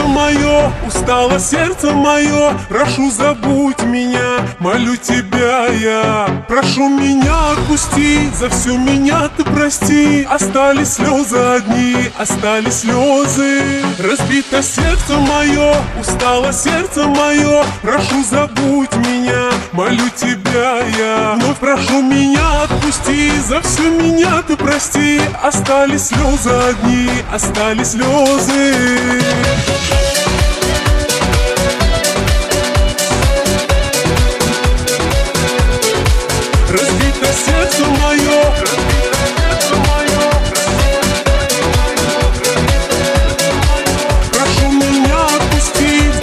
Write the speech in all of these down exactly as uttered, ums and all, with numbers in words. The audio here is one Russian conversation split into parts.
мое, устало сердце мое, прошу, забудь меня, молю тебя я. Прошу меня отпусти, за все меня ты прости. Остались слезы одни, остались слезы. Разбито сердце мое, устало сердце мое, прошу, забудь меня, молю тебя я. Вновь прошу меня отпусти, за все меня ты прости. Остались слезы одни, остались слезы. Разбито сердце мое, разбито сердце мое, прошу меня отпустить.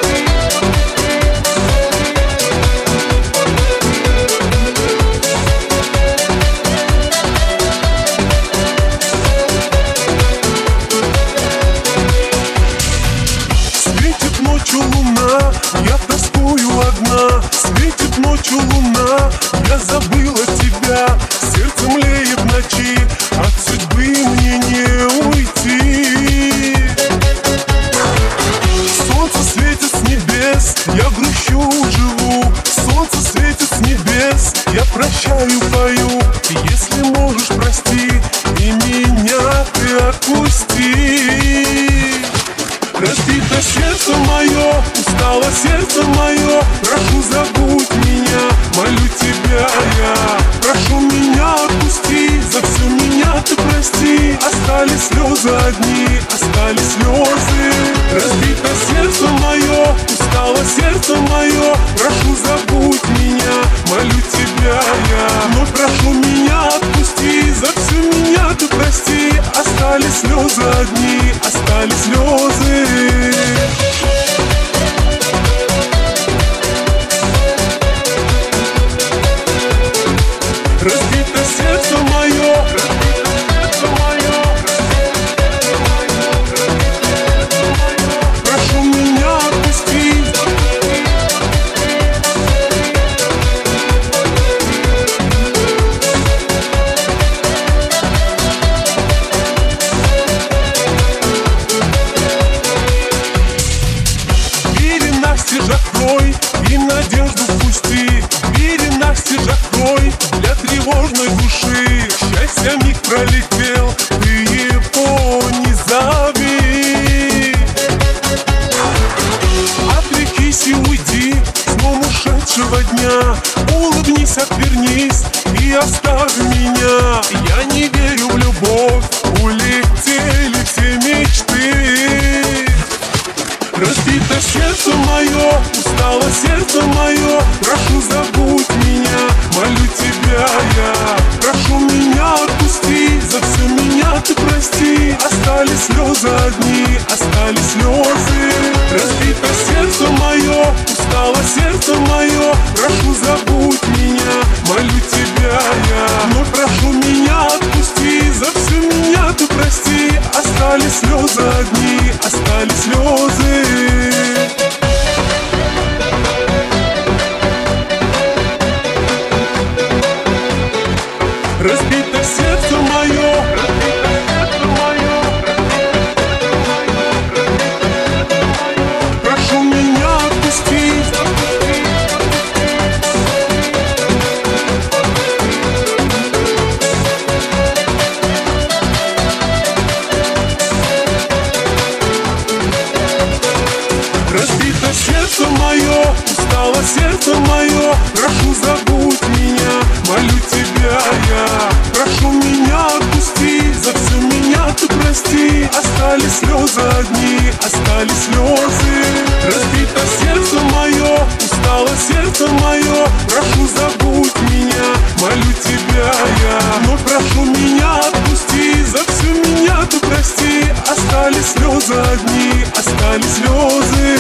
Светит ночью луна, я тоскую одна. Светит ночью луна, я забыла тебя. Сердце млеет в ночи, от судьбы мне не уйти. Солнце светит с небес, я грущу, живу. Солнце светит с небес, я прощаю, пою. Если можешь, прости, и меня ты отпусти. Разбито сердце мое, устало сердце мое, прошу, забудь меня, молю тебя я. Прошу меня отпусти, за все меня ты прости. Остались слезы одни, остались слезы. Разбито сердце мое, устало сердце мое, прошу, забудь меня, молю тебя я. Но прошу меня отпусти, за все меня ты прости. Остались слезы одни, остались слезы. Разбито сердце мое, разбито сердце мое, прошу меня отпустить. Двери настежь открой и надежду впусти. Двери настежь открой для тревожной души. Счастье миг пролетел, ты его не зови. Отрекись и уйди сном ушедшего дня. Улыбнись, отвернись и оставь меня. Я не верю в любовь, улетели все мечты. Разбито сердце мое, устало сердце мое, прошу, забудь меня, молю тебя я. Прошу меня отпусти, за все меня ты прости. Остались слезы одни, остались слезы. Разбито сердце мое, устало сердце мое, прошу, забудь меня, молю тебя я. Но прошу меня отпусти, за все меня ты прости. Остались слезы одни, остались слезы. Разбито сердце мое, разбито сердце мое, прошу меня отпустить. Разбито сердце мое, устало сердце мое, прошу, забудь меня, молю тебя я. Прошу меня отпусти, за все меня ты прости. Остались слезы одни, остались слезы. Разбито сердце мое, устало сердце мое, прошу, забудь меня, молю тебя я. Но прошу меня отпусти, за все меня ты прости. Остались слезы одни, остались слезы.